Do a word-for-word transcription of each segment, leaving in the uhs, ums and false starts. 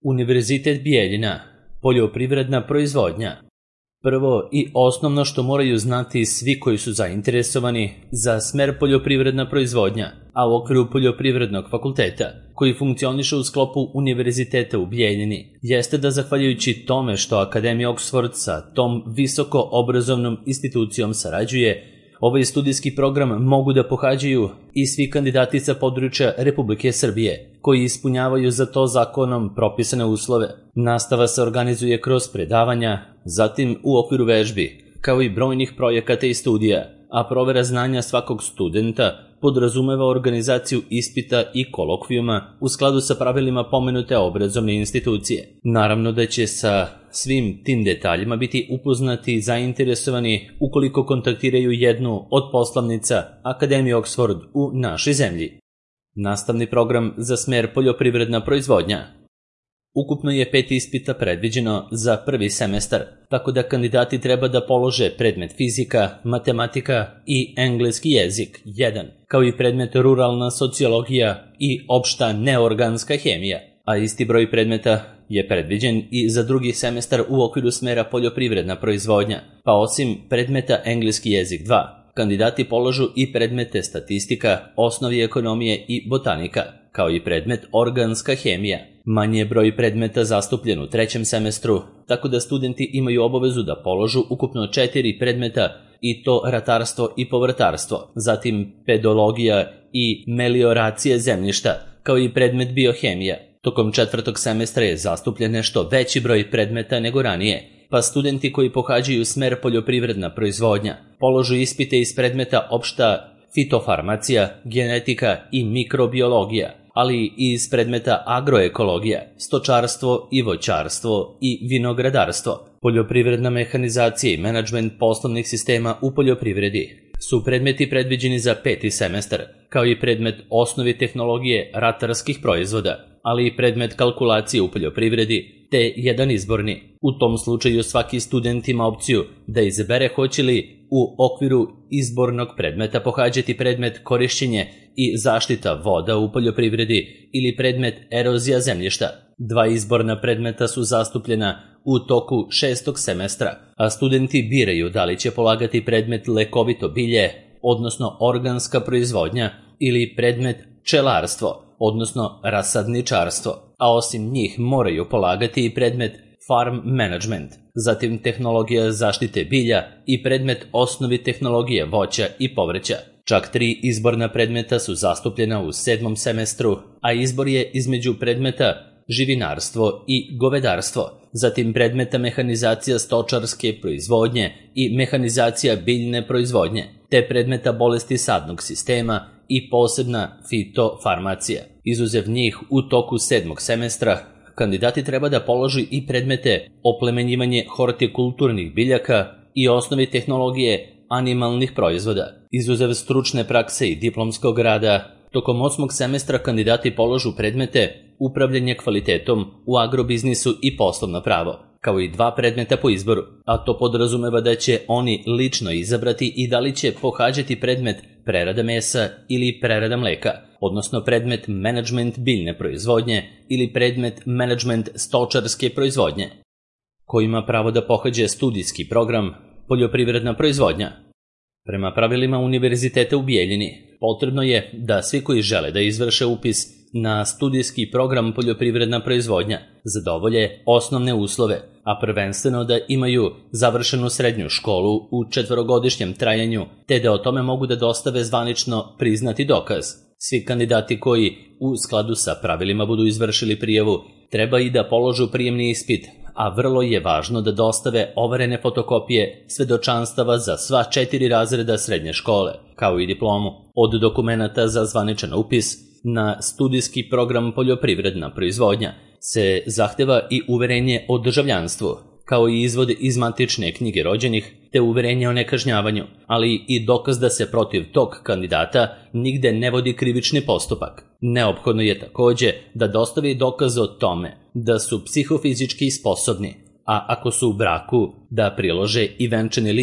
Univerzitet Bijeljina, poljoprivredna proizvodnja. Prvo i osnovno što moraju znati svi koji su zainteresovani za smer poljoprivredna proizvodnja, a u okviru poljoprivrednog fakulteta, koji funkcioniše u sklopu Univerziteta u Bijeljini, jeste da zahvaljujući tome što Akademija Oxford sa tom visoko obrazovnom institucijom sarađuje, ovaj studijski program mogu da pohađaju i svi kandidati sa područja Republike Srbije, koji ispunjavaju za to zakonom propisane uslove. Nastava se organizuje kroz predavanja, zatim u okviru vežbi, kao i brojnih projekata i studija, a provera znanja svakog studenta podrazumeva organizaciju ispita i kolokvijuma u skladu sa pravilima pomenute obrazovne institucije. Naravno da će sa svim tim detaljima biti upoznati i zainteresovani ukoliko kontaktiraju jednu od poslavnica Akademije Oxford u našoj zemlji. Nastavni program za smer poljoprivredna proizvodnja. Ukupno je pet ispita predviđeno za prvi semestar, tako da kandidati treba da polože predmet fizika, matematika i engleski jezik jedan, kao i predmet ruralna sociologija i opšta neorganska hemija, a isti broj predmeta je predviđen i za drugi semestar u okviru smera poljoprivredna proizvodnja, pa osim predmeta engleski jezik dva, kandidati polažu i predmete statistika, osnovi ekonomije i botanika, kao i predmet organska hemija. Manji je broj predmeta zastupljen u trećem semestru, tako da studenti imaju obavezu da položu ukupno četiri predmeta, i to ratarstvo i povrtarstvo, zatim pedologija i melioracije zemljišta, kao i predmet biohemija. Tokom četvrtog semestra je zastupljen nešto veći broj predmeta nego ranije, pa studenti koji pohađaju smer poljoprivredna proizvodnja položu ispite iz predmeta opšta fitofarmacija, genetika i mikrobiologija, ali i iz predmeta agroekologija, stočarstvo i voćarstvo i vinogradarstvo, poljoprivredna mehanizacija i menadžment poslovnih sistema u poljoprivredi su predmeti predviđeni za peti semestar, kao i predmet osnovi tehnologije ratarskih proizvoda, ali i predmet kalkulacije u poljoprivredi, te jedan izborni. U tom slučaju svaki student ima opciju da izabere hoće li u okviru izbornog predmeta pohađati predmet korišćenje i zaštita voda u poljoprivredi ili predmet erozija zemljišta. Dva izborna predmeta su zastupljena u toku šestog semestra, a studenti biraju da li će polagati predmet lekovito bilje, odnosno organska proizvodnja, ili predmet pčelarstvo, odnosno rasadničarstvo, a osim njih moraju polagati i predmet farm management, zatim tehnologija zaštite bilja i predmet osnovi tehnologije voća i povrća. Čak tri izborna predmeta su zastupljena u sedmom semestru, a izbor je između predmeta živinarstvo i govedarstvo, zatim predmeta mehanizacija stočarske proizvodnje i mehanizacija biljne proizvodnje, te predmeta bolesti sadnog sistema i posebna fitofarmacija. Izuzev njih, u toku sedmog semestra, kandidati treba da položi i predmete oplemenjivanje hortikulturnih biljaka i osnovi tehnologije animalnih proizvoda. Izuzev stručne prakse i diplomskog rada, tokom osmog semestra kandidati položu predmete upravljanje kvalitetom u agrobiznisu i poslovno pravo, kao i dva predmeta po izboru, a to podrazumeva da će oni lično izabrati i da li će pohađati predmet prerada mesa ili prerada mleka, odnosno predmet menadžment biljne proizvodnje ili predmet menadžment stočarske proizvodnje. Ko ima pravo da pohađa studijski program poljoprivredna proizvodnja? Prema pravilima Univerziteta u Bijeljini, potrebno je da svi koji žele da izvrše upis na studijski program poljoprivredna proizvodnja zadovolje osnovne uslove, a prvenstveno da imaju završenu srednju školu u četvorogodišnjem trajanju, te da o tome mogu da dostave zvanično priznati dokaz. Svi kandidati koji u skladu sa pravilima budu izvršili prijavu treba i da položu prijemni ispit, a vrlo je važno da dostave overene fotokopije svedočanstava za sva četiri razreda srednje škole, kao i diplomu. Od dokumenata za zvaničan upis na studijski program poljoprivredna proizvodnja se zahteva i uverenje o državljanstvu, kao i izvod iz matične knjige rođenih, te uverenje o nekažnjavanju, ali i dokaz da se protiv tog kandidata nigde ne vodi krivični postupak. Neophodno je takođe da dostavi dokaz o tome da su psihofizički sposobni, a ako su u braku da prilože i venčani list,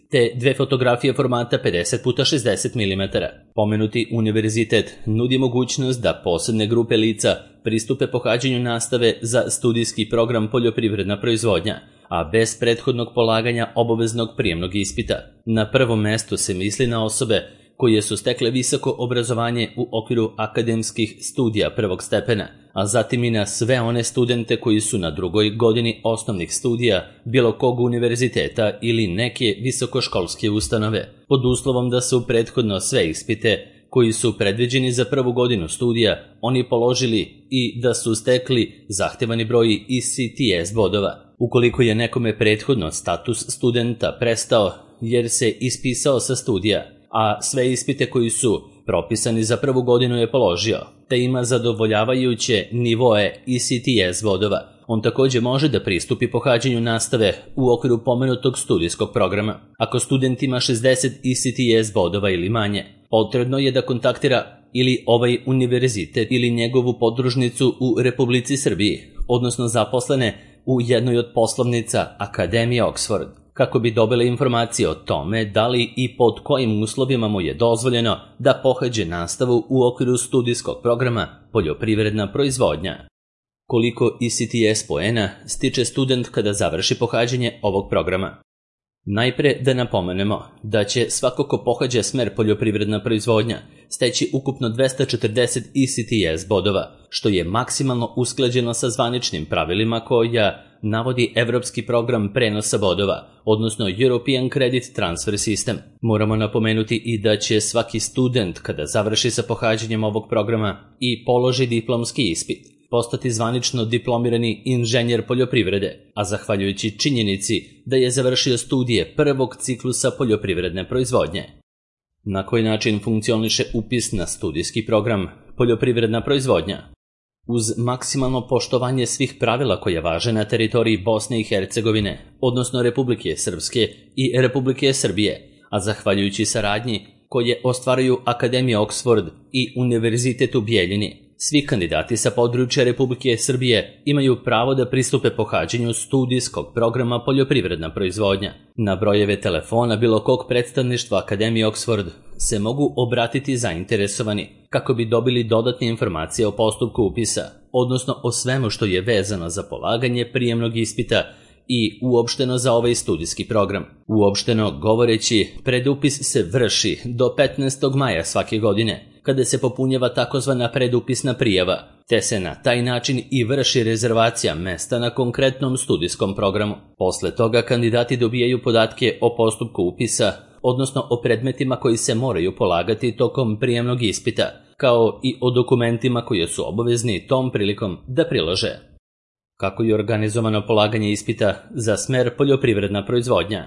te dve fotografije formata pedeset puta šezdeset milimetara. Pomenuti univerzitet nudi mogućnost da posebne grupe lica pristupe pohađanju nastave za studijski program poljoprivredna proizvodnja, a bez prethodnog polaganja obaveznog prijemnog ispita. Na prvom mestu se misli na osobe koje su stekle visoko obrazovanje u okviru akademskih studija prvog stepena, a zatim i na sve one studente koji su na drugoj godini osnovnih studija bilo kog univerziteta ili neke visokoškolske ustanove, pod uslovom da su prethodno sve ispite koji su predviđeni za prvu godinu studija oni položili i da su stekli zahtevani broj I C T S bodova. Ukoliko je nekome prethodno status studenta prestao jer se ispisao sa studija, a sve ispite koji su propisani za prvu godinu je položio, te ima zadovoljavajuće nivoe I C T S bodova, on takođe može da pristupi pohađanju nastave u okviru pomenutog studijskog programa. Ako student ima šezdeset I C T S bodova ili manje, potrebno je da kontaktira ili ovaj univerzitet ili njegovu podružnicu u Republici Srbiji, odnosno zaposlene u jednoj od poslovnica Akademije Oxford, kako bi dobile informacije o tome da li i pod kojim uslovima mu je dozvoljeno da pohađe nastavu u okviru studijskog programa poljoprivredna proizvodnja. Koliko I C T S poena stiče student kada završi pohađanje ovog programa? Najpre da napomenemo da će svako ko pohađa smer poljoprivredna proizvodnja steći ukupno dvesta četrdeset I C T S bodova, što je maksimalno usklađeno sa zvaničnim pravilima koja navodi Evropski program prenosa bodova, odnosno European Credit Transfer System. Moramo napomenuti i da će svaki student kada završi sa pohađanjem ovog programa i položi diplomski ispit postati zvanično diplomirani inženjer poljoprivrede, a zahvaljujući činjenici da je završio studije prvog ciklusa poljoprivredne proizvodnje. Na koji način funkcioniše upis na studijski program poljoprivredna proizvodnja? Uz maksimalno poštovanje svih pravila koje važe na teritoriji Bosne i Hercegovine, odnosno Republike Srpske i Republike Srbije, a zahvaljujući saradnji koje ostvaruju Akademija Oxford i Univerzitet u Bijeljini, svi kandidati sa područja Republike Srbije imaju pravo da pristupe pohađanju studijskog programa poljoprivredna proizvodnja. Na brojeve telefona bilo kog predstavništva Akademije Oxford se mogu obratiti zainteresovani kako bi dobili dodatne informacije o postupku upisa, odnosno o svemu što je vezano za polaganje prijemnog ispita i uopšteno za ovaj studijski program. Uopšteno govoreći, predupis se vrši do petnaestog maja svake godine, kada se popunjava takozvana predupisna prijava, te se na taj način i vrši rezervacija mesta na konkretnom studijskom programu. Posle toga kandidati dobijaju podatke o postupku upisa, odnosno o predmetima koji se moraju polagati tokom prijemnog ispita, kao i o dokumentima koje su obavezni tom prilikom da prilože. Kako je organizovano polaganje ispita za smer poljoprivredna proizvodnja?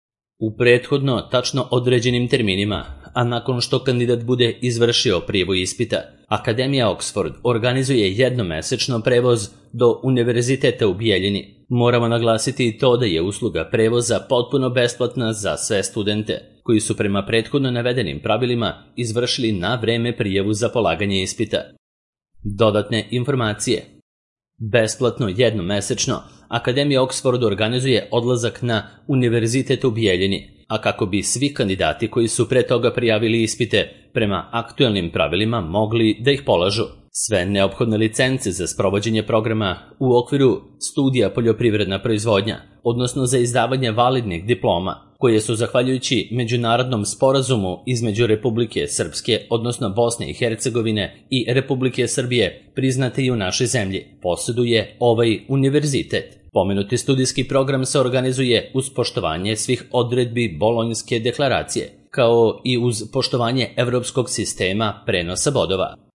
U prethodno tačno određenim terminima, a nakon što kandidat bude izvršio prijavu ispita, Akademija Oxford organizuje jednomesečno prevoz do Univerziteta u Bijeljini. Moramo naglasiti i to da je usluga prevoza potpuno besplatna za sve studente, koji su prema prethodno navedenim pravilima izvršili na vreme prijavu za polaganje ispita. Dodatne informacije. Besplatno jednomesečno, Akademija Oxford organizuje odlazak na Univerzitet u Bijeljini, a kako bi svi kandidati koji su pre toga prijavili ispite prema aktuelnim pravilima mogli da ih polažu. Sve neophodne licence za sprovođenje programa u okviru studija poljoprivredna proizvodnja, odnosno za izdavanje validnih diploma, koje su zahvaljujući međunarodnom sporazumu između Republike Srpske, odnosno Bosne i Hercegovine i Republike Srbije, priznate i u našoj zemlji, posjeduje ovaj univerzitet. Pomenuti studijski program se organizuje uz poštovanje svih odredbi Bolonjske deklaracije, kao i uz poštovanje evropskog sistema prenosa bodova.